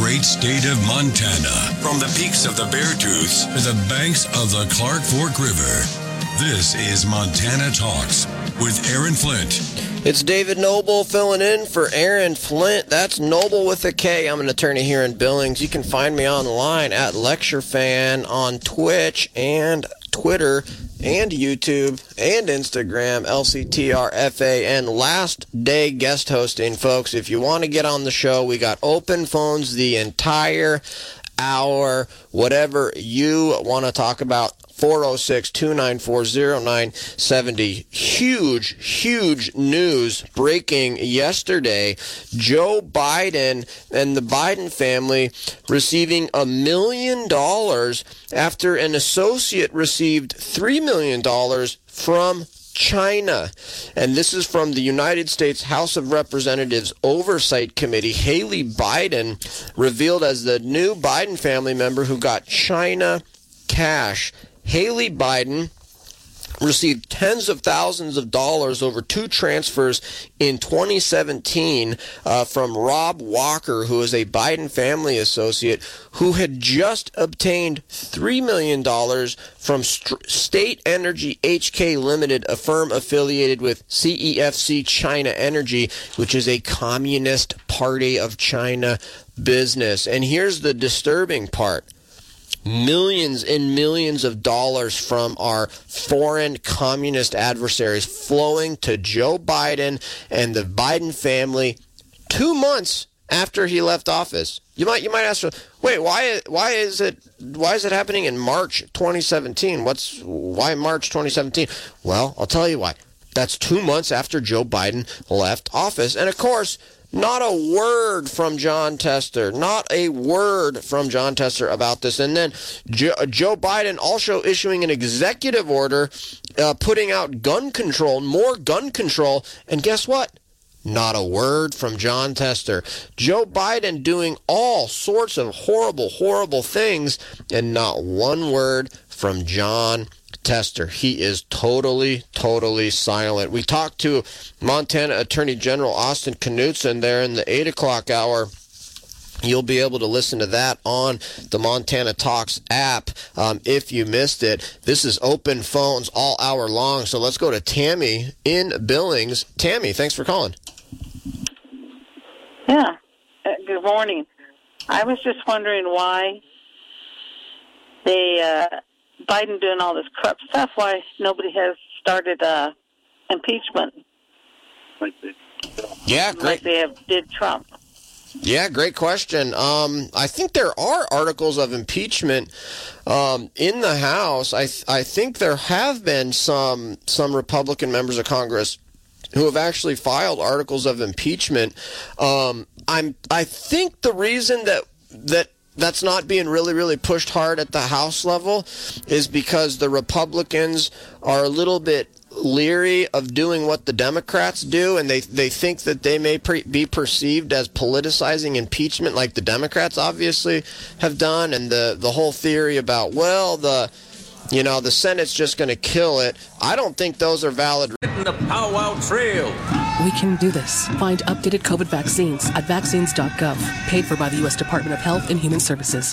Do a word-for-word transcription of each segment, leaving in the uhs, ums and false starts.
great state of Montana. From the peaks of the Beartooths to the banks of the Clark Fork River. This is Montana Talks with Aaron Flint. It's David Noble filling in for Aaron Flint. That's Noble with a K. I'm an attorney here in Billings. You can find me online at LectureFan on Twitch and Twitter and YouTube and Instagram, L C T R F A N. Last day guest hosting, folks. If you want to get on the show, we got open phones the entire hour. Whatever you want to talk about, four oh six, two nine four, oh nine seven oh. Huge, huge news breaking yesterday. Joe Biden and the Biden family receiving a million dollars after an associate received three million dollars from China. And this is from the United States House of Representatives Oversight Committee. Haley Biden revealed as the new Biden family member who got China cash. Haley Biden received tens of thousands of dollars over two transfers in twenty seventeen uh, from Rob Walker, who is a Biden family associate, who had just obtained three million dollars from St- State Energy H K Limited, a firm affiliated with C E F C China Energy, which is a Communist Party of China business. And here's the disturbing part. Millions and millions of dollars from our foreign communist adversaries flowing to Joe Biden and the Biden family two months after he left office. You might you might ask, wait, why why is it why is it happening in March twenty seventeen? What's why March twenty seventeen? Well, I'll tell you why. That's two months after Joe Biden left office, and of course, not a word from Jon Tester. Not a word from Jon Tester about this. And then Joe, Joe Biden also issuing an executive order uh, putting out gun control, more gun control. And guess what? Not a word from Jon Tester. Joe Biden doing all sorts of horrible, horrible things, and not one word from Jon Tester. He is totally, totally silent. We talked to Montana Attorney General Austin Knudsen there in the eight o'clock hour. You'll be able to listen to that on the Montana Talks app um, if you missed it. This is open phones all hour long, so let's go to Tammy in Billings. Tammy, thanks for calling. Yeah, uh, good morning. I was just wondering why they... Uh, Biden doing all this corrupt stuff, why nobody has started uh, impeachment? Yeah, great. Like they have did Trump. Yeah, great question. Um, I think there are articles of impeachment um, in the House. I th- I think there have been some some Republican members of Congress who have actually filed articles of impeachment. Um, I'm I think the reason that that. that's not being really, really pushed hard at the House level is because the Republicans are a little bit leery of doing what the Democrats do, and they they think that they may pre- be perceived as politicizing impeachment like the Democrats obviously have done, and the, the whole theory about, well, the you know, the Senate's just going to kill it. I don't think those are valid. The powwow trail. We can do this. Find updated COVID vaccines at vaccines dot gov. Paid for by the U S Department of Health and Human Services.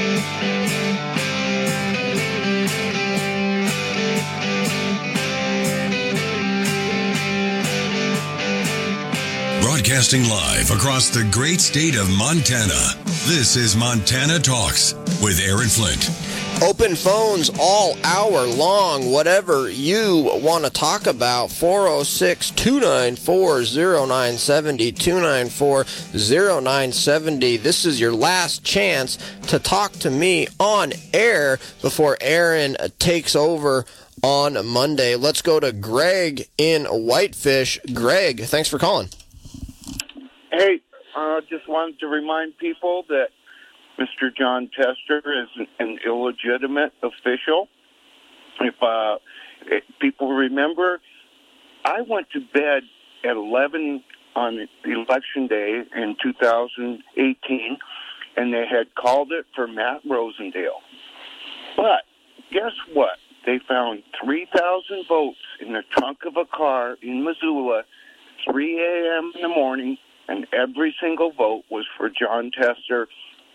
Broadcasting live across the great state of Montana. This is Montana Talks with Aaron Flint. Open phones all hour long, whatever you want to talk about. four oh six, two nine four, oh nine seven oh, two nine four, oh nine seven oh. This is your last chance to talk to me on air before Aaron takes over on Monday. Let's go to Greg in Whitefish. Greg, thanks for calling. Hey, I uh, just wanted to remind people that Mister Jon Tester is an, an illegitimate official. If uh, people remember, I went to bed at eleven on Election Day in two thousand eighteen, and they had called it for Matt Rosendale. But guess what? They found three thousand votes in the trunk of a car in Missoula, three a.m. in the morning, and every single vote was for Jon Tester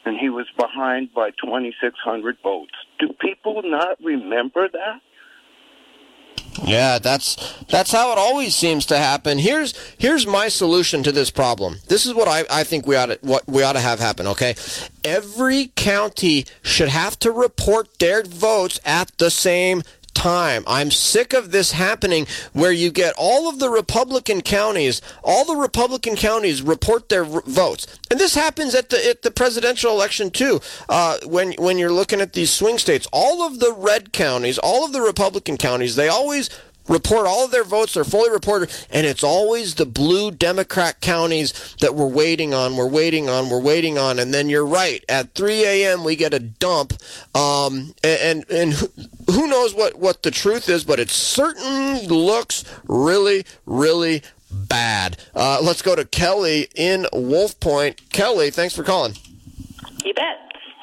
and he was behind by twenty-six hundred votes. Do people not remember that? Yeah, that's that's how it always seems to happen. Here's here's my solution to this problem. This is what I, I think we ought to what we ought to have happen, okay? Every county should have to report their votes at the same time. I'm sick of this happening where you get all of the Republican counties, all the Republican counties report their r- votes. And this happens at the at the presidential election too. Uh, when when you're looking at these swing states, all of the red counties, all of the Republican counties, they always report all of their votes. They're fully reported, and it's always the blue Democrat counties that we're waiting on, we're waiting on, we're waiting on. And then you're right. At three a.m., we get a dump. Um, and and, and who, who knows what, what the truth is, but it certainly looks really, really bad. Uh, let's go to Kelly in Wolf Point. Kelly, thanks for calling. You bet.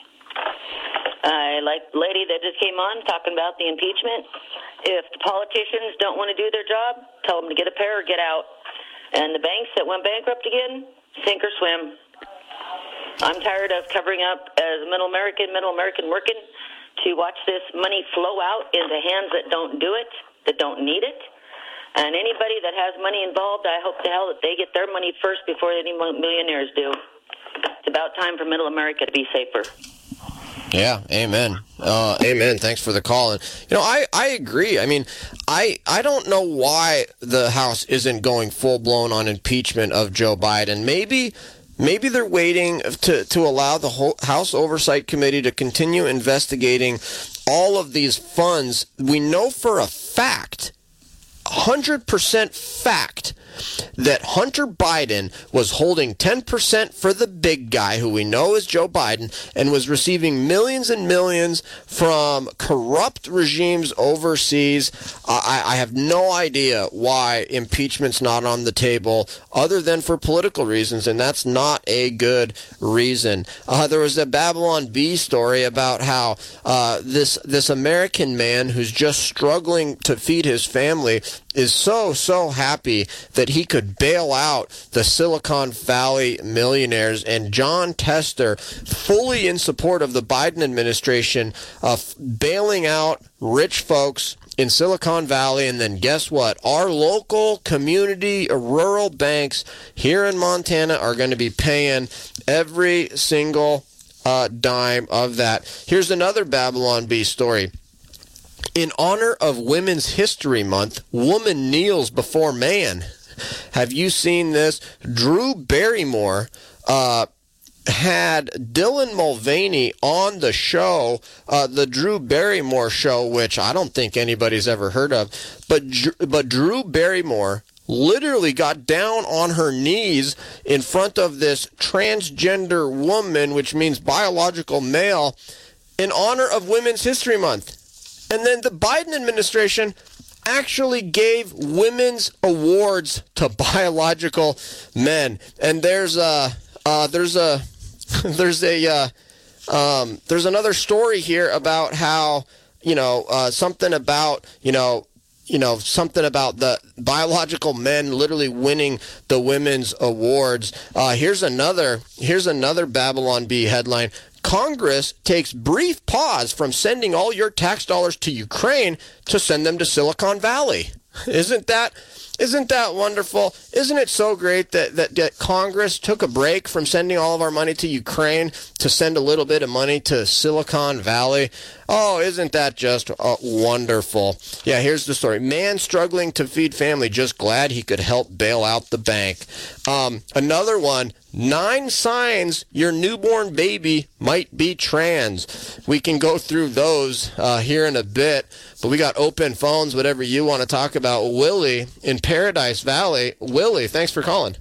I like the lady that just came on talking about the impeachment. If the politicians don't want to do their job, tell them to get a pair or get out. And the banks that went bankrupt again, sink or swim. I'm tired of covering up as a middle American, middle American working to watch this money flow out into hands that don't do it, that don't need it. And anybody that has money involved, I hope to hell that they get their money first before any millionaires do. It's about time for middle America to be safer. Yeah, amen. Uh, amen. Thanks for the call. And you know, I, I agree. I mean, I I don't know why the House isn't going full blown on impeachment of Joe Biden. Maybe maybe they're waiting to to allow the whole House Oversight Committee to continue investigating all of these funds. We know for a fact, one hundred percent fact, that Hunter Biden was holding ten percent for the big guy, who we know is Joe Biden, and was receiving millions and millions from corrupt regimes overseas. Uh, I, I have no idea why impeachment's not on the table, other than for political reasons, and that's not a good reason. Uh, there was a Babylon Bee story about how uh, this this American man who's just struggling to feed his family is so, so happy that he could bail out the Silicon Valley millionaires. And John Tester, fully in support of the Biden administration, uh, bailing out rich folks in Silicon Valley. And then guess what? Our local community rural banks here in Montana are going to be paying every single uh, dime of that. Here's another Babylon Bee story. In honor of Women's History Month, woman kneels before man. Have you seen this? Drew Barrymore uh, had Dylan Mulvaney on the show, uh, the Drew Barrymore Show, which I don't think anybody's ever heard of. But but Drew Barrymore literally got down on her knees in front of this transgender woman, which means biological male, in honor of Women's History Month. And then the Biden administration actually gave women's awards to biological men. And there's a uh, there's a there's a uh, um, there's another story here about how, you know, uh, something about you know you know something about the biological men literally winning the women's awards. Uh, here's another here's another Babylon Bee headline. Congress takes brief pause from sending all your tax dollars to Ukraine to send them to Silicon Valley. Isn't that isn't that wonderful? Isn't it so great that, that, that Congress took a break from sending all of our money to Ukraine to send a little bit of money to Silicon Valley? Oh, isn't that just uh, wonderful? Yeah, here's the story. Man struggling to feed family, just glad he could help bail out the bank. Um, another one. Nine signs your newborn baby might be trans. We can go through those uh, here in a bit, but we got open phones, whatever you want to talk about. Willie in Paradise Valley. Willie, thanks for calling.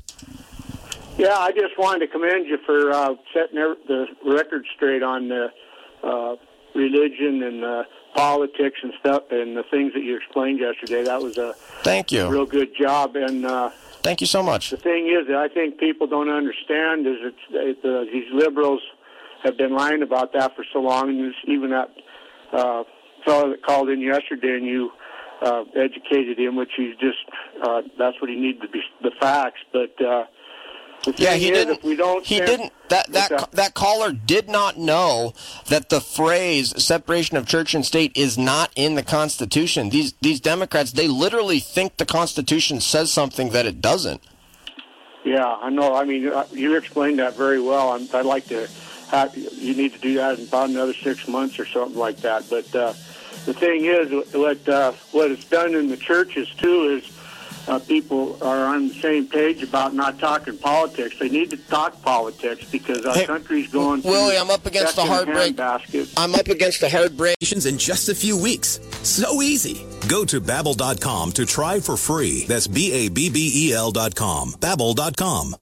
Yeah, I just wanted to commend you for uh, setting the record straight on the uh, religion and uh, politics and stuff and the things that you explained yesterday. That was a Thank you. real good job. And uh, Thank you so much. the thing is that I think people don't understand is it's, it, uh, these liberals have been lying about that for so long. And there's even that uh, fellow that called in yesterday and you uh, educated him, which he's just, uh, that's what he needed to be, the facts. But uh, The Yeah, thing he is, didn't. If we don't He send- didn't. That What's that that caller did not know that the phrase "separation of church and state" is not in the Constitution. These these Democrats, they literally think the Constitution says something that it doesn't. Yeah, I know. I mean, uh, you explained that very well. I'm, I'd like to have you need to do that in about another six months or something like that. But uh, the thing is, what uh, what it's done in the churches too is. Uh, people are on the same page about not talking politics. They need to talk politics because our Hey, country's going Willie, through I'm up against the second-hand heartbreak. basket. I'm up against the hard break. In just a few weeks. So easy. Go to Babbel dot com to try for free. That's B A B B E L dot com. Babbel dot com.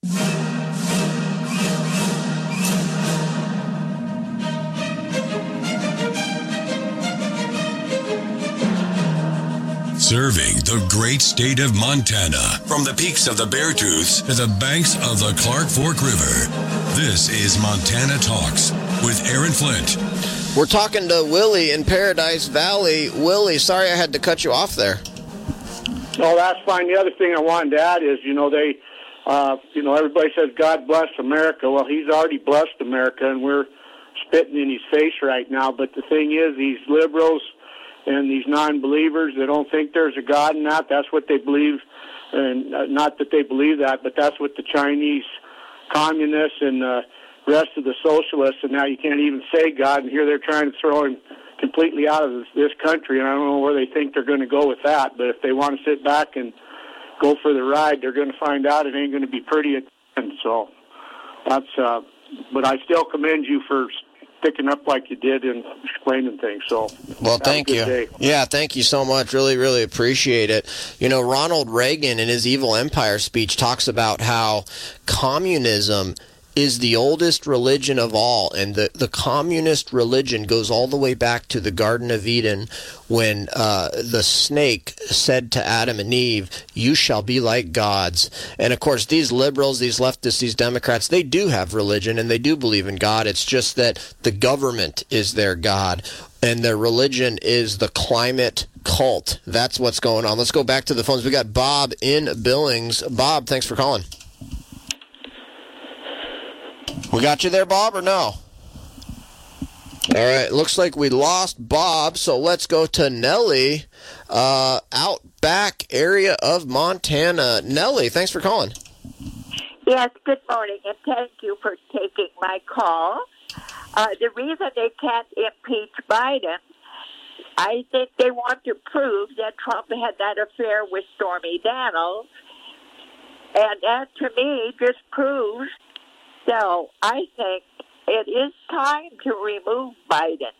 Serving the great state of Montana, from the peaks of the Beartooths to the banks of the Clark Fork River. This is Montana Talks with Aaron Flint. We're talking to Willie in Paradise Valley. Willie, sorry I had to cut you off there. No, that's fine. The other thing I wanted to add is, you know, they, uh, you know, everybody says God bless America. Well, He's already blessed America, and we're spitting in His face right now. But the thing is, these liberals and these non-believers, they don't think there's a God in that. That's what they believe, and uh, not that they believe that, but that's what the Chinese communists and the rest of the socialists, and now you can't even say God, and here they're trying to throw him completely out of this, this country, and I don't know where they think they're going to go with that, but if they want to sit back and go for the ride, they're going to find out it ain't going to be pretty at the end. So that's, uh, but I still commend you for sticking up like you did and explaining things. So, well, thank you. Day. Yeah, thank you so much. Really, really appreciate it. You know, Ronald Reagan in his Evil Empire speech talks about how communism is the oldest religion of all, and the, the communist religion goes all the way back to the Garden of Eden when uh, the snake said to Adam and Eve, "You shall be like gods." And of course, these liberals, these leftists, these Democrats, they do have religion and they do believe in God. It's just that the government is their God and their religion is the climate cult. That's what's going on. Let's go back to the phones. We got Bob in Billings. Bob, thanks for calling. We got you there, Bob, or no? All right, looks like we lost Bob, so let's go to Nellie, uh, outback area of Montana. Nellie, thanks for calling. Yes, good morning, and thank you for taking my call. Uh, the reason they can't impeach Biden, I think they want to prove that Trump had that affair with Stormy Daniels, and that, to me, just proves. So I think it is time to remove Biden.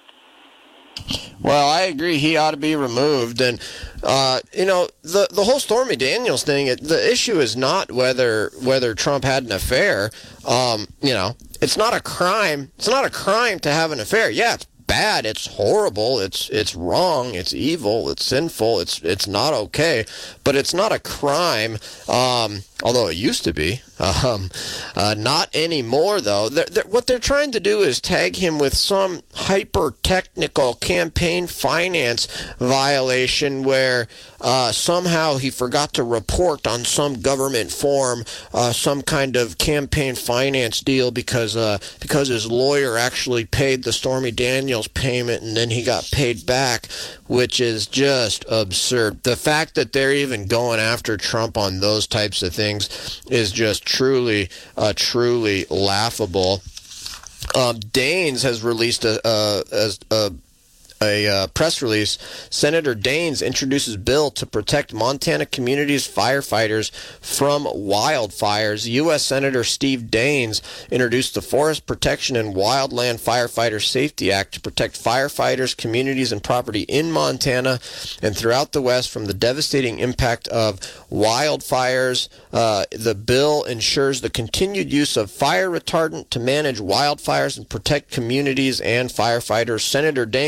Well, I agree. He ought to be removed. And, uh, you know, the the whole Stormy Daniels thing, it, the issue is not whether whether Trump had an affair. Um, you know, it's not a crime. It's not a crime to have an affair. Yeah, it's bad. It's horrible. It's it's wrong. It's evil. It's sinful. It's it's not okay. But it's not a crime. Um, although it used to be. Um, uh, not anymore, though. They're, they're, what they're trying to do is tag him with some hyper-technical campaign finance violation where uh, somehow he forgot to report on some government form uh, some kind of campaign finance deal because uh, because his lawyer actually paid the Stormy Daniels payment and then he got paid back, which is just absurd. The fact that they're even going after Trump on those types of things is just truly, uh, truly laughable. Um, Daines has released a, a, a, a, a press release. Senator Daines introduces bill to protect Montana communities' firefighters from wildfires. U S Senator Steve Daines introduced the Forest Protection and Wildland Firefighter Safety Act to protect firefighters, communities, and property in Montana and throughout the West from the devastating impact of wildfires. Uh, the bill ensures the continued use of fire retardant to manage wildfires and protect communities and firefighters. Senator Daines says,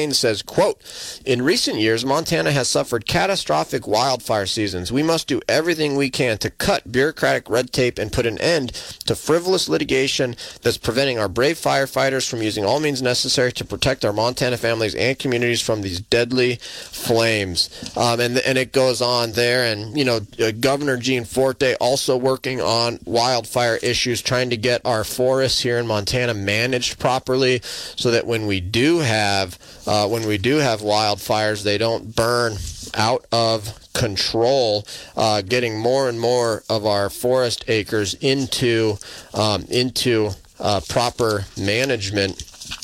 quote, "In recent years, Montana has suffered catastrophic wildfire seasons. We must do everything we can to cut bureaucratic red tape and put an end to frivolous litigation that's preventing our brave firefighters from using all means necessary to protect our Montana families and communities from these deadly flames." Um, and, and it goes on there. And, you know, uh, Governor Gene Forte also working on wildfire issues, trying to get our forests here in Montana managed properly so that when we do have uh, when we do have wildfires, they don't burn out of control, uh, getting more and more of our forest acres into um, into uh, proper management.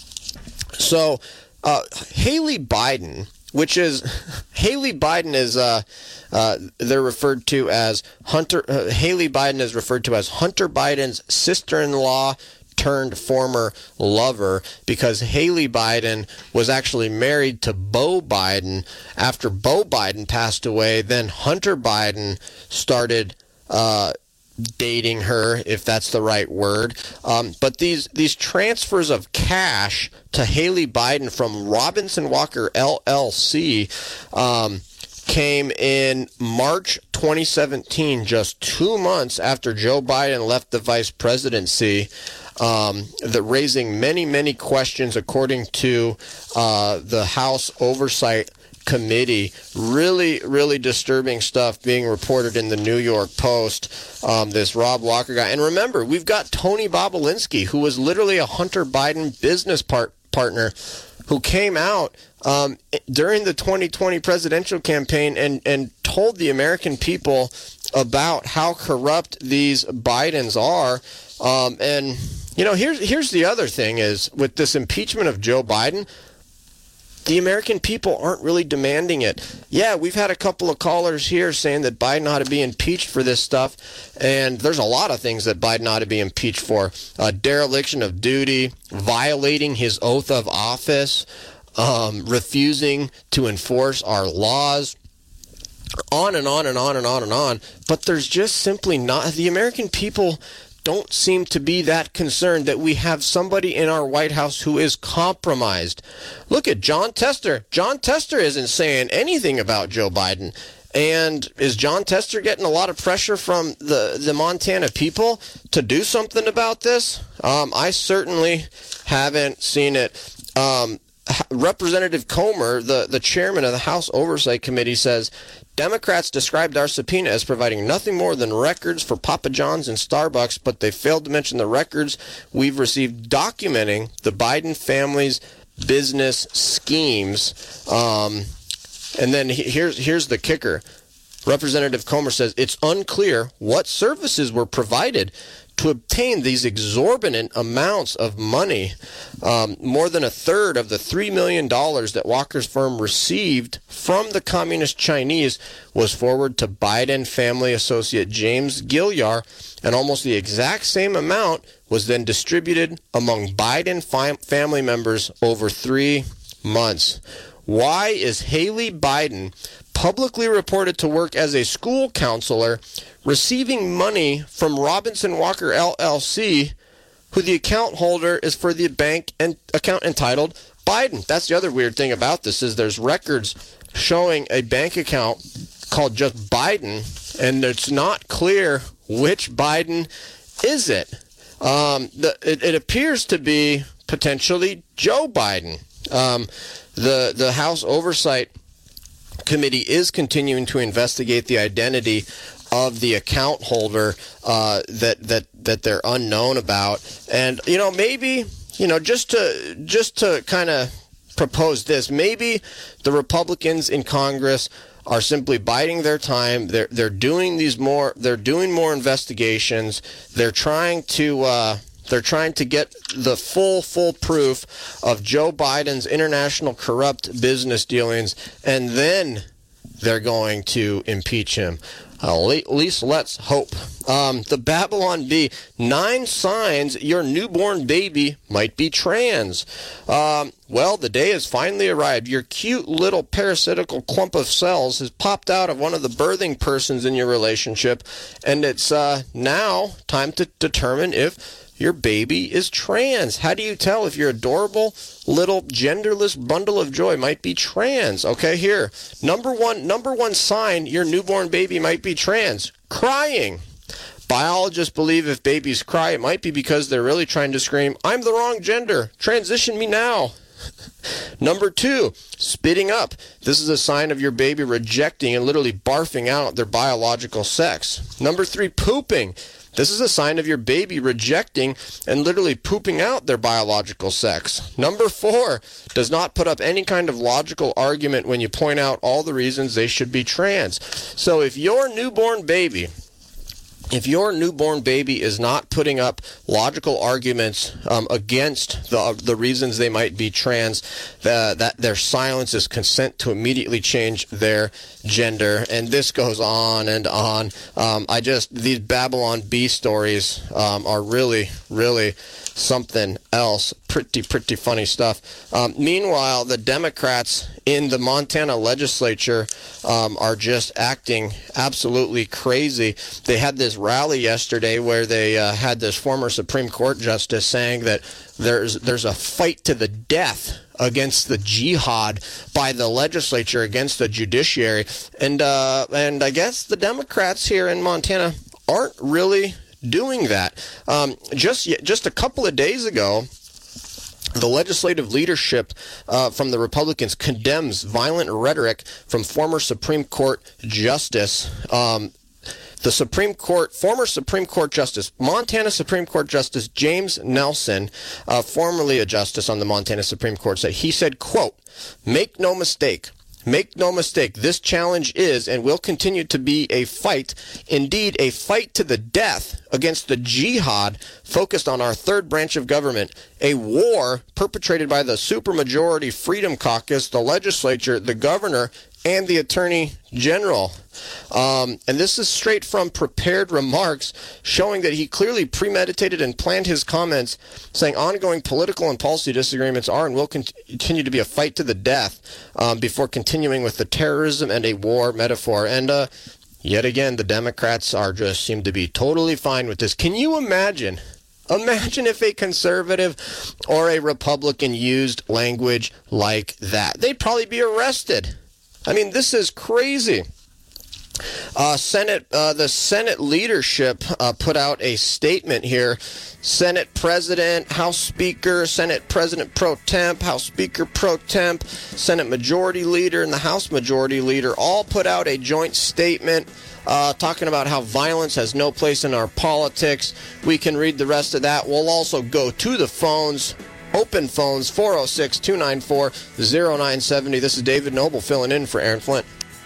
So uh, Haley Biden, which is Haley Biden is uh, uh, they're referred to as Hunter. Uh, Haley Biden is referred to as Hunter Biden's sister-in-law turned former lover, because Haley Biden was actually married to Beau Biden. After Beau Biden passed away, then Hunter Biden started uh, dating her, if that's the right word. Um, but these these transfers of cash to Haley Biden from Robinson Walker L L C um, came in March twenty seventeen, just two months after Joe Biden left the vice presidency. Um, that raising many, many questions, according to uh, the House Oversight Committee. Really, really disturbing stuff being reported in the New York Post, um, this Rob Walker guy. And remember, we've got Tony Bobulinski, who was literally a Hunter Biden business part- partner, who came out um, during the twenty twenty presidential campaign and, and told the American people about how corrupt these Bidens are. Um, and, you know, here's here's the other thing is, with this impeachment of Joe Biden, the American people aren't really demanding it. Yeah, we've had a couple of callers here saying that Biden ought to be impeached for this stuff, and there's a lot of things that Biden ought to be impeached for. Uh, dereliction of duty, violating his oath of office, um, refusing to enforce our laws, on and on and on and on and on. But there's just simply not, the American people don't seem to be that concerned that we have somebody in our White House who is compromised. Look at John Tester. John Tester isn't saying anything about Joe Biden. And is John Tester getting a lot of pressure from the, the Montana people to do something about this? Um, I certainly haven't seen it. Um, Representative Comer, the, the chairman of the House Oversight Committee, says, "Democrats described our subpoena as providing nothing more than records for Papa John's and Starbucks, but they failed to mention the records we've received documenting the Biden family's business schemes." Um, and then here's here's the kicker. Representative Comer says it's unclear what services were provided to obtain these exorbitant amounts of money. Um, more than a third of the three million dollars that Walker's firm received from the Communist Chinese was forwarded to Biden family associate James Gilliar, and almost the exact same amount was then distributed among Biden fam- family members over three months. Why is Haley Biden, publicly reported to work as a school counselor, receiving money from Robinson Walker L L C, who the account holder is for the bank and account entitled Biden? That's the other weird thing about this, is there's records showing a bank account called just Biden, and it's not clear which Biden is it. Um, the, it, it appears to be potentially Joe Biden. Um, the the House Oversight Committee is continuing to investigate the identity of the account holder uh, that that that they're unknown about. And you know, maybe you know just to just to kind of propose this, maybe the Republicans in Congress are simply biding their time. They're they're doing these more. They're doing more investigations. They're trying to. Uh, They're trying to get the full, full proof of Joe Biden's international corrupt business dealings, and then they're going to impeach him. Uh, at least let's hope. Um, the Babylon Bee, nine signs your newborn baby might be trans. Um, well, the day has finally arrived. Your cute little parasitical clump of cells has popped out of one of the birthing persons in your relationship, and it's uh, now time to determine if your baby is trans? How do you tell if your adorable little genderless bundle of joy might be trans? Okay, here. Number one, number one sign your newborn baby might be trans. Crying. Biologists believe if babies cry, it might be because they're really trying to scream, I'm the wrong gender. Transition me now. Number two, spitting up. This is a sign of your baby rejecting and literally barfing out their biological sex. Number three, pooping. This is a sign of your baby rejecting and literally pooping out their biological sex. Number four, does not put up any kind of logical argument when you point out all the reasons they should be trans. So if your newborn baby If your newborn baby is not putting up logical arguments um, against the the reasons they might be trans, the, that their silence is consent to immediately change their gender, and this goes on and on. Um, I just these Babylon Bee stories um, are really, really something else. Pretty, pretty funny stuff. Um, meanwhile, the Democrats in the Montana legislature um, are just acting absolutely crazy. They had this rally yesterday where they uh, had this former Supreme Court justice saying that there's there's a fight to the death against the jihad by the legislature against the judiciary, and uh, and I guess the Democrats here in Montana aren't really doing that. Um, just just a couple of days ago, the legislative leadership uh, from the Republicans condemns violent rhetoric from former Supreme Court Justice. Um, the Supreme Court, former Supreme Court Justice, Montana Supreme Court Justice James Nelson, uh, formerly a justice on the Montana Supreme Court, said he said, quote, "Make no mistake. Make no mistake, this challenge is and will continue to be a fight, indeed a fight to the death against the jihad focused on our third branch of government, a war perpetrated by the supermajority Freedom Caucus, the legislature, the governor, and the Attorney General." Um, and this is straight from prepared remarks showing that he clearly premeditated and planned his comments, saying ongoing political and policy disagreements are and will continue to be a fight to the death um, before continuing with the terrorism and a war metaphor. And uh, yet again, the Democrats are just seem to be totally fine with this. Can you imagine? Imagine if a conservative or a Republican used language like that. They'd probably be arrested. I mean, this is crazy. Uh, Senate, uh, the Senate leadership uh, put out a statement here. Senate President, House Speaker, Senate President Pro Temp, House Speaker Pro Temp, Senate Majority Leader, and the House Majority Leader all put out a joint statement uh, talking about how violence has no place in our politics. We can read the rest of that. We'll also go to the phones. Open phones, four oh six, two nine four, oh nine seven oh. This is David Noble filling in for Aaron Flint.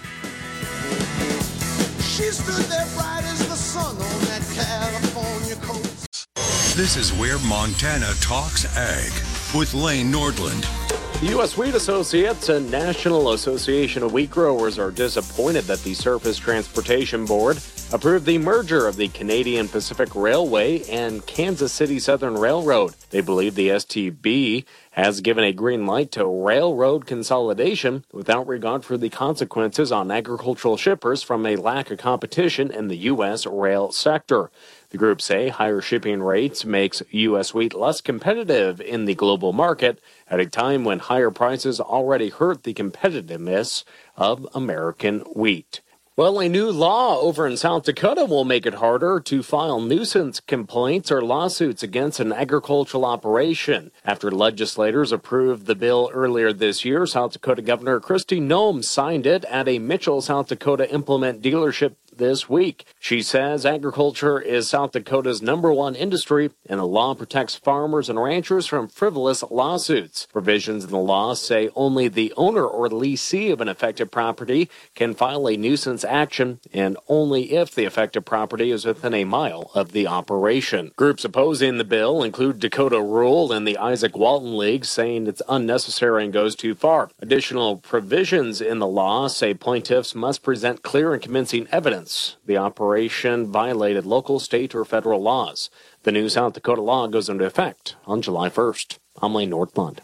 She stood there bright as the sun on that California coast. This is where Montana talks ag with Lane Nordland. The U S Wheat Associates and National Association of Wheat Growers are disappointed that the Surface Transportation Board approved the merger of the Canadian Pacific Railway and Kansas City Southern Railroad. They believe the S T B has given a green light to railroad consolidation without regard for the consequences on agricultural shippers from a lack of competition in the U S rail sector. The group say higher shipping rates makes U S wheat less competitive in the global market at a time when higher prices already hurt the competitiveness of American wheat. Well, a new law over in South Dakota will make it harder to file nuisance complaints or lawsuits against an agricultural operation. After legislators approved the bill earlier this year, South Dakota Governor Kristi Noem signed it at a Mitchell, South Dakota implement dealership this week. She says agriculture is South Dakota's number one industry, and the law protects farmers and ranchers from frivolous lawsuits. Provisions in the law say only the owner or lessee of an affected property can file a nuisance action, and only if the affected property is within a mile of the operation. Groups opposing the bill include Dakota Rule and the Isaac Walton League, saying it's unnecessary and goes too far. Additional provisions in the law say plaintiffs must present clear and convincing evidence the operation violated local, state, or federal laws. The new South Dakota law goes into effect on July first. I'm Lane Nordland.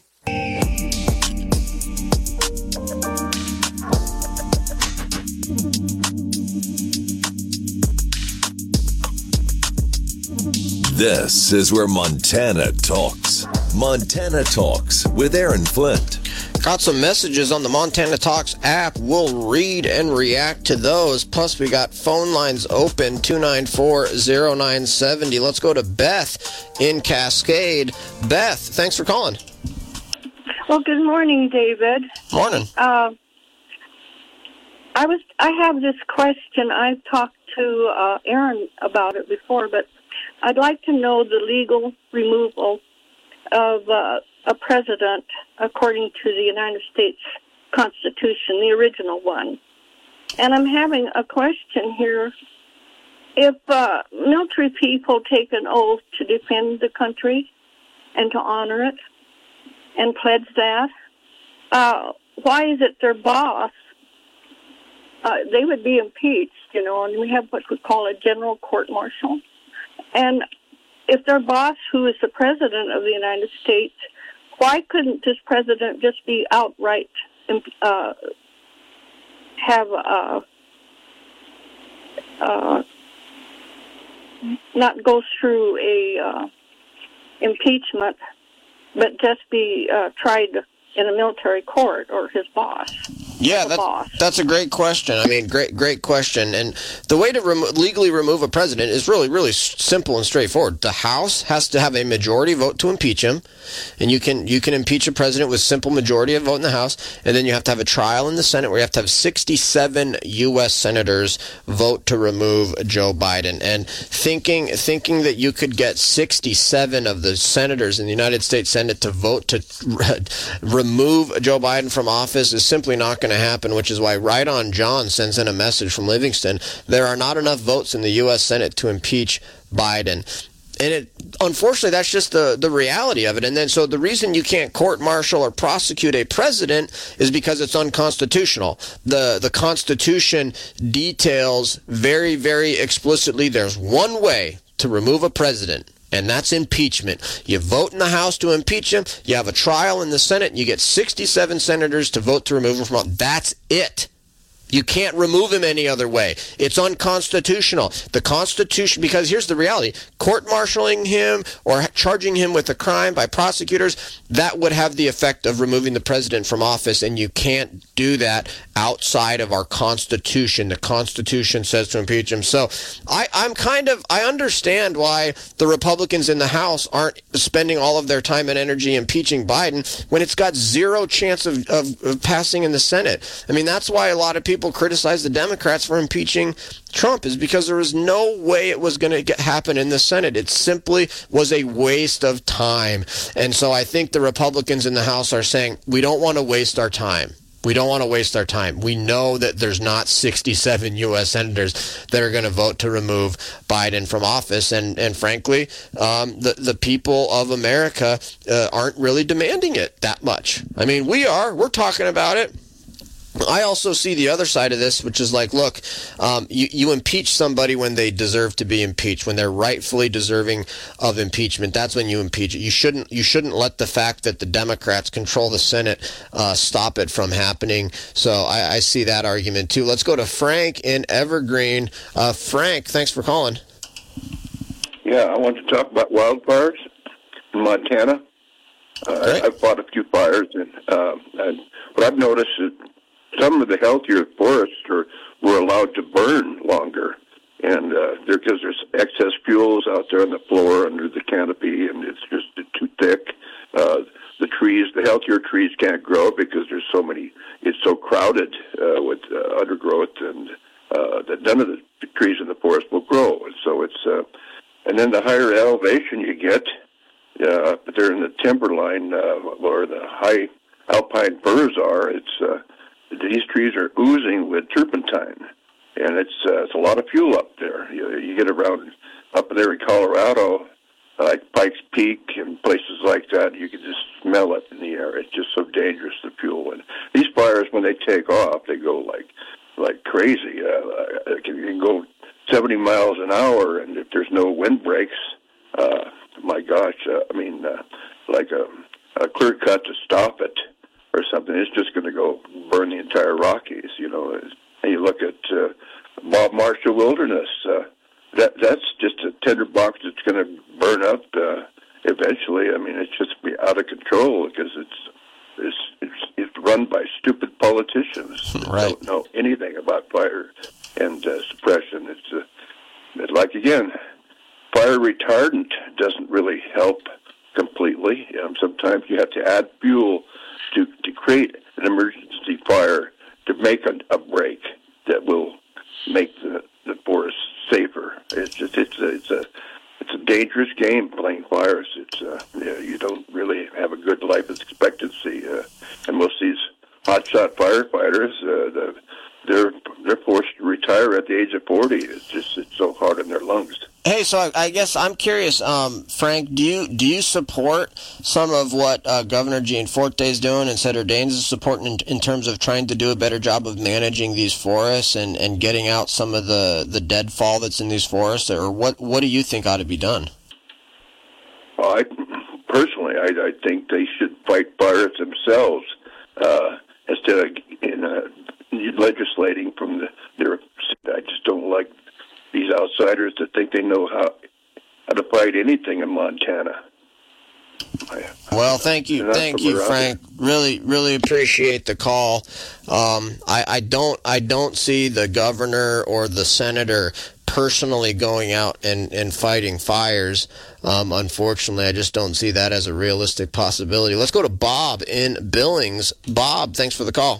This is where Montana talks. Montana Talks with Aaron Flint. Got some messages on the Montana Talks app. We'll read and react to those. Plus, we got phone lines open, two nine four, zero nine seven zero. Let's go to Beth in Cascade. Beth, thanks for calling. Well, good morning, David. Morning. Uh, I was. I have this question. I've talked to uh, Aaron about it before, but I'd like to know the legal removal of uh, a president according to the United States Constitution, the original one. And I'm having a question here. If uh, military people take an oath to defend the country and to honor it and pledge that, uh, why is it their boss? Uh, they would be impeached, you know, and we have what we call a general court-martial. And if their boss, who is the president of the United States, why couldn't this president just be outright, uh, have, uh, uh, not go through a uh, impeachment, but just be uh, tried in a military court, or his boss? Yeah, that, that's a great question. I mean, great, great question. And the way to remo- legally remove a president is really, really simple and straightforward. The House has to have a majority vote to impeach him, and you can you can impeach a president with simple majority of vote in the House, and then you have to have a trial in the Senate where you have to have sixty-seven U S senators vote to remove Joe Biden. And thinking thinking that you could get sixty-seven of the senators in the United States Senate to vote to re- remove Joe Biden from office is simply not going to happen, which is why Right On John sends in a message from Livingston. There are not enough votes in the U S Senate to impeach Biden. And it, unfortunately, that's just the, the reality of it. And then, so the reason you can't court-martial or prosecute a president is because it's unconstitutional. The, the Constitution details very, very explicitly there's one way to remove a president, and that's impeachment. You vote in the House to impeach him, you have a trial in the Senate, and you get sixty-seven senators to vote to remove him from office. That's it. You can't remove him any other way. It's unconstitutional. The Constitution, because here's the reality, court-martialing him or charging him with a crime by prosecutors, that would have the effect of removing the president from office, and you can't do that outside of our Constitution. The Constitution says to impeach him. So I, I'm kind of, I understand why the Republicans in the House aren't spending all of their time and energy impeaching Biden when it's got zero chance of, of, of passing in the Senate. I mean, that's why a lot of people criticize the Democrats for impeaching Trump, is because there was no way it was going to happen in the Senate. It simply was a waste of time. And so I think the Republicans in the House are saying, we don't want to waste our time. We don't want to waste our time. We know that there's not sixty-seven U S senators that are going to vote to remove Biden from office. And, and frankly, um, the, the people of America uh, aren't really demanding it that much. I mean, we are. We're talking about it. I also see the other side of this, which is like, look, um, you, you impeach somebody when they deserve to be impeached, when they're rightfully deserving of impeachment. That's when you impeach it. You shouldn't you shouldn't let the fact that the Democrats control the Senate uh, stop it from happening. So I, I see that argument too. Let's go to Frank in Evergreen. Uh, Frank, thanks for calling. Yeah, I want to talk about wildfires in Montana. Uh, I've fought a few fires, and, uh, and what I've noticed is some of the healthier forests are, were allowed to burn longer, and uh, there because there's excess fuels out there on the floor under the canopy, and it's just too thick. Uh, the trees, the healthier trees, can't grow because there's so many. It's so crowded uh, with uh, undergrowth, and uh, that none of the trees in the forest will grow. And so it's, uh, and then the higher elevation you get, uh, but they're in the timberline uh, where the high alpine firs are. It's uh, These trees are oozing with turpentine, and it's uh, it's a lot of fuel up there. You, you get around up there in Colorado, like Pikes Peak and places like that, you can just smell it in the air. It's just so dangerous, the fuel. And these fires, when they take off, they go like like crazy. Uh, it can, it can go seventy miles an hour, and if there's no wind breaks, uh, my gosh, uh, I mean, uh, like a, a clear cut to stop it or something, it's just going to go burn the entire Rockies, you know. And you look at uh, Bob Marshall Wilderness, uh, that that's just a tinderbox that's going to burn up uh, eventually. I mean, it's just be out of control because it's it's it's, it's run by stupid politicians that right. don't know anything about fire and uh, suppression. It's uh, it's like again, fire retardant doesn't really help completely. Um, sometimes you have to add fuel to to create an emergency fire to make a, a break that will make the, the forest safer. It's just it's a, it's a it's a dangerous game playing fires. It's uh, you, know, you don't really have a good life expectancy, uh, and most of these hotshot firefighters, uh, the, they're they're forced to retire at the age of forty. It's just it's so hard on their lungs. Hey, so I, I guess I'm curious, um, Frank. Do you do you support some of what uh, Governor Gianforte is doing and Senator Daines is supporting in, in terms of trying to do a better job of managing these forests and, and getting out some of the, the deadfall that's in these forests? Or what what do you think ought to be done? Well, I, personally, I, I think they should fight fires themselves uh, instead of in, uh, legislating from the, their. I just don't like these outsiders that think they know how how to fight anything in Montana. Well, thank you, thank you, Frank. Really, really appreciate the call. Um, I, I don't, I don't see the governor or the senator personally going out and, and fighting fires. Um, unfortunately, I just don't see that as a realistic possibility. Let's go to Bob in Billings. Bob, thanks for the call.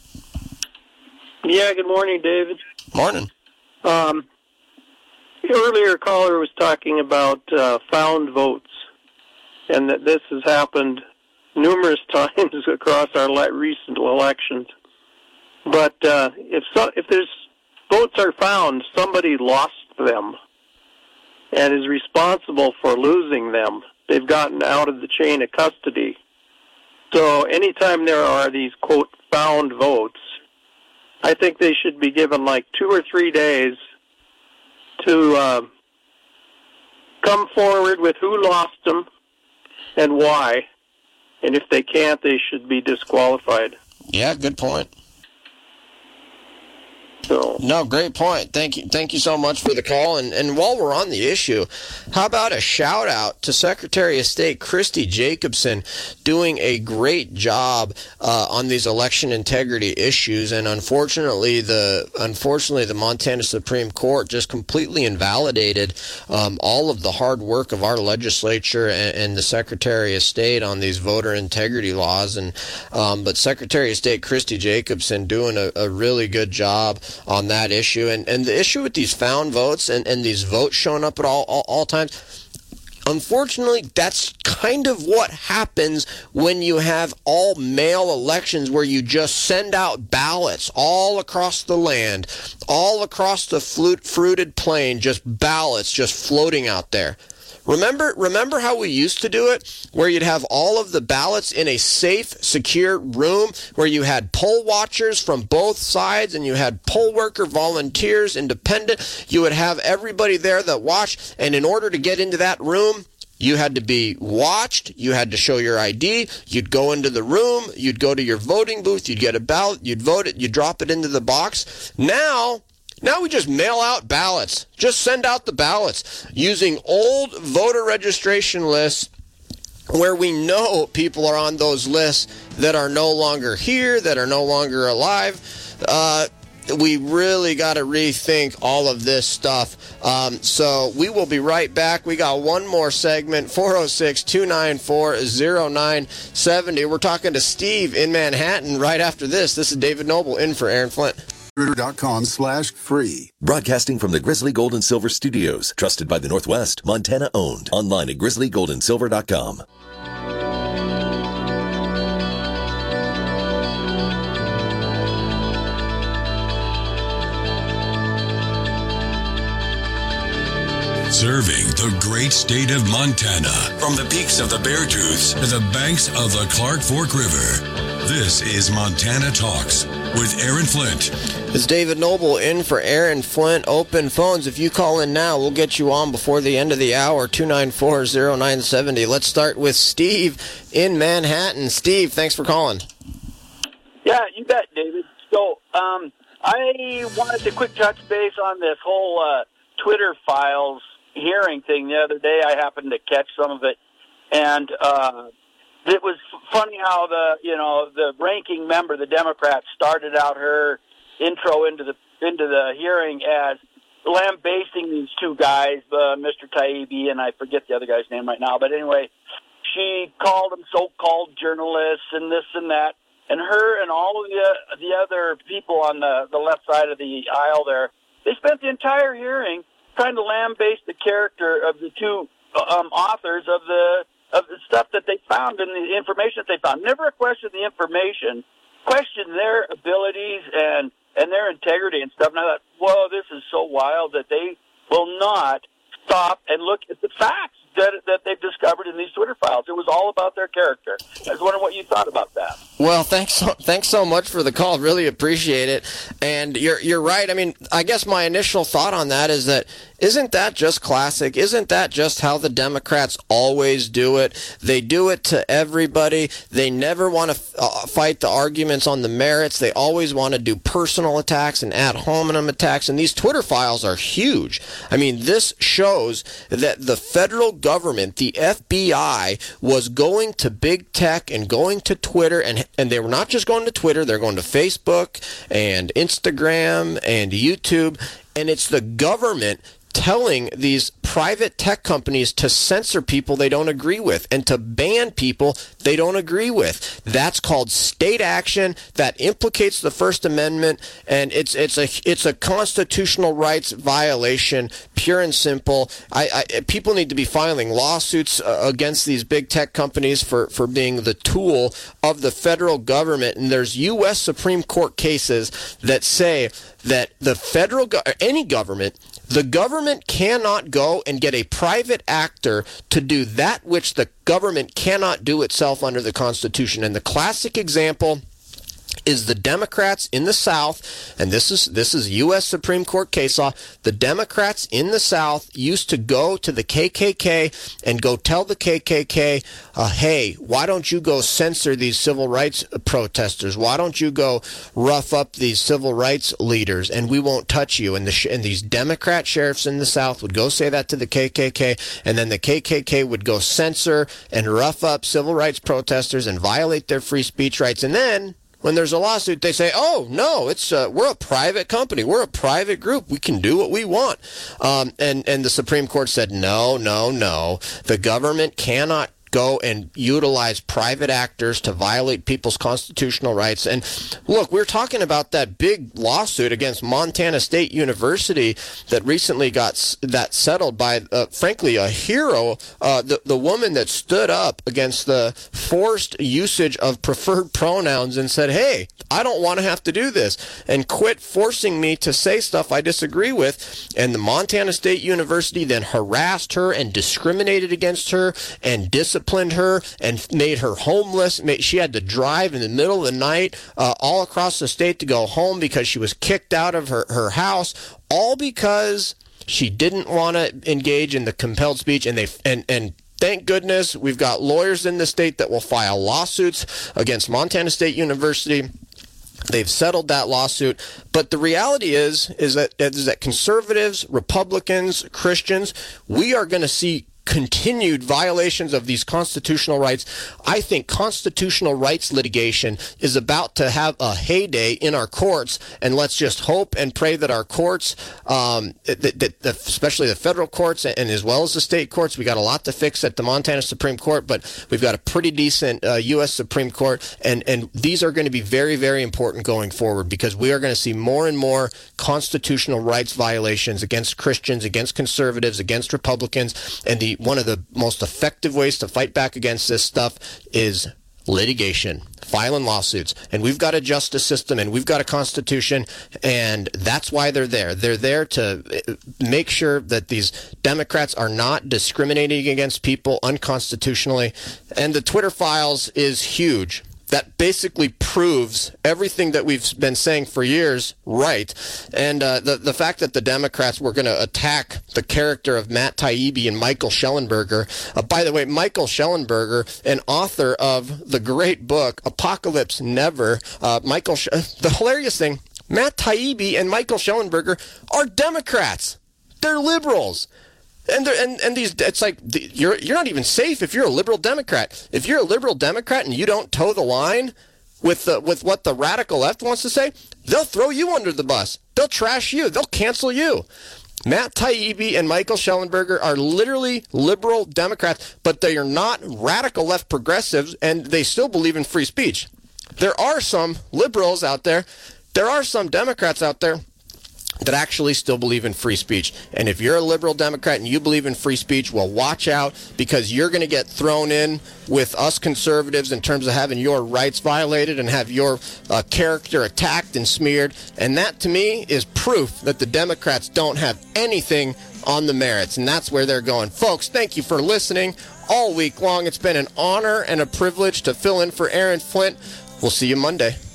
Yeah, good morning, David. Morning. Um, the earlier caller was talking about uh, found votes, and that this has happened numerous times across our le- recent elections. But uh, if so, if there's votes are found, somebody lost them and is responsible for losing them. They've gotten out of the chain of custody. So anytime there are these, quote, found votes, I think they should be given like two or three days to uh, come forward with who lost them and why. And if they can't, they should be disqualified. Yeah, good point. So. No, great point. Thank you. Thank you so much for the call. And, and while we're on the issue, how about a shout out to Secretary of State Christy Jacobson doing a great job uh, on these election integrity issues. And unfortunately, the unfortunately the Montana Supreme Court just completely invalidated um, all of the hard work of our legislature and, and the Secretary of State on these voter integrity laws. And um, but Secretary of State Christy Jacobson doing a, a really good job on that issue. And and the issue with these found votes and, and these votes showing up at all, all all times, unfortunately, that's kind of what happens when you have all mail elections where you just send out ballots all across the land, all across the flute, fruited plain, just ballots just floating out there. Remember, remember how we used to do it, where you'd have all of the ballots in a safe, secure room, where you had poll watchers from both sides, and you had poll worker volunteers, independent. You would have everybody there that watched, and in order to get into that room, you had to be watched, you had to show your I D, you'd go into the room, you'd go to your voting booth, you'd get a ballot, you'd vote it, you'd drop it into the box. Now... Now we just mail out ballots. Just send out the ballots using old voter registration lists where we know people are on those lists that are no longer here, that are no longer alive. Uh, we really got to rethink all of this stuff. Um, so we will be right back. We got one more segment, four oh six, two nine four, oh nine seven oh. We're talking to Steve in Manhattan right after this. This is David Noble in for Aaron Flint. dot com slash free. Broadcasting from the Grizzly Gold and Silver Studios. Trusted by the Northwest. Montana owned. Online at grizzly gold and silver dot com. Serving the great state of Montana. From the peaks of the Beartooths to the banks of the Clark Fork River. This is Montana Talks with Aaron Flint. It's David Noble in for Aaron Flint. Open phones. If you call in now, we'll get you on before the end of the hour. two nine four, oh nine seven oh. Let's start with Steve in Manhattan. Steve, thanks for calling. Yeah, you bet, David. So um, I wanted to quick touch base on this whole uh, Twitter files hearing thing the other day. I happened to catch some of it, and uh, it was funny how the you know the ranking member, the Democrat, started out her intro into the into the hearing as lambasting these two guys, uh, Mister Taibbi, and I forget the other guy's name right now. But anyway, she called them so-called journalists and this and that. And her and all of the the other people on the, the left side of the aisle there, they spent the entire hearing trying to lambaste the character of the two um, authors of the of the stuff that they found and the information that they found. Never questioned the information, questioned their abilities and and their integrity and stuff. And I thought, whoa, this is so wild that they will not stop and look at the facts that that they've discovered in these Twitter files. It was all about their character. I was wondering what you thought about that. Well, thanks so, thanks so much for the call. Really appreciate it. And you're you're right. I mean, I guess my initial thought on that is that isn't that just classic? Isn't that just how the Democrats always do it? They do it to everybody. They never want to uh, fight the arguments on the merits. They always want to do personal attacks and ad hominem attacks. And these Twitter files are huge. I mean, this shows that the federal government, the F B I, was going to big tech and going to Twitter, and and they were not just going to Twitter, they're going to Facebook and Instagram and YouTube, and it's the government telling these private tech companies to censor people they don't agree with and to ban people they don't agree with. That's called state action. That implicates the First Amendment, and it's it's a it's a constitutional rights violation, pure and simple. I, I people need to be filing lawsuits uh, against these big tech companies for, for being the tool of the federal government. And there's U S Supreme Court cases that say that the federal go- any government The government cannot go and get a private actor to do that which the government cannot do itself under the Constitution. And the classic example is the Democrats in the South, and this is this is U S Supreme Court case law. The Democrats in the South used to go to the K K K and go tell the K K K, uh, hey, why don't you go censor these civil rights protesters? Why don't you go rough up these civil rights leaders, and we won't touch you? And the sh- and these Democrat sheriffs in the South would go say that to the K K K, and then the K K K would go censor and rough up civil rights protesters and violate their free speech rights. And then when there's a lawsuit, they say, oh, no, it's uh, we're a private company. We're a private group. We can do what we want. Um, and, and the Supreme Court said, no, no, no. The government cannot go and utilize private actors to violate people's constitutional rights. And look, we're talking about that big lawsuit against Montana State University that recently got that settled by, uh, frankly, a hero, uh, the, the woman that stood up against the forced usage of preferred pronouns and said, hey, I don't want to have to do this, and quit forcing me to say stuff I disagree with. And the Montana State University then harassed her and discriminated against her and disciplined her and made her homeless. She had to drive in the middle of the night uh, all across the state to go home because she was kicked out of her, her house, all because she didn't want to engage in the compelled speech. And they and and thank goodness we've got lawyers in the state that will file lawsuits against Montana State University. They've settled that lawsuit. But the reality is, is that, is that conservatives, Republicans, Christians, we are going to see continued violations of these constitutional rights. I think constitutional rights litigation is about to have a heyday in our courts, and let's just hope and pray that our courts, um, that, that, that especially the federal courts and as well as the state courts, we got a lot to fix at the Montana Supreme Court, but we've got a pretty decent uh, U S Supreme Court, and, and these are going to be very, very important going forward because we are going to see more and more constitutional rights violations against Christians, against conservatives, against Republicans, and the one of the most effective ways to fight back against this stuff is litigation, filing lawsuits. And we've got a justice system and we've got a constitution, and that's why they're there. They're there to make sure that these Democrats are not discriminating against people unconstitutionally. And the Twitter files is huge. That basically proves everything that we've been saying for years right. And uh, the, the fact that the Democrats were going to attack the character of Matt Taibbi and Michael Schellenberger. Uh, by the way, Michael Schellenberger, an author of the great book Apocalypse Never, uh, Michael, Sh- the hilarious thing, Matt Taibbi and Michael Schellenberger are Democrats. They're liberals. And and and these, it's like you're you're not even safe if you're a liberal Democrat. If you're a liberal Democrat and you don't toe the line with the, with what the radical left wants to say, they'll throw you under the bus. They'll trash you. They'll cancel you. Matt Taibbi and Michael Schellenberger are literally liberal Democrats, but they are not radical left progressives, and they still believe in free speech. There are some liberals out there. There are some Democrats out there that actually still believe in free speech. And if you're a liberal Democrat and you believe in free speech, well, watch out, because you're going to get thrown in with us conservatives in terms of having your rights violated and have your uh, character attacked and smeared. And that, to me, is proof that the Democrats don't have anything on the merits. And that's where they're going. Folks, thank you for listening all week long. It's been an honor and a privilege to fill in for Aaron Flint. We'll see you Monday.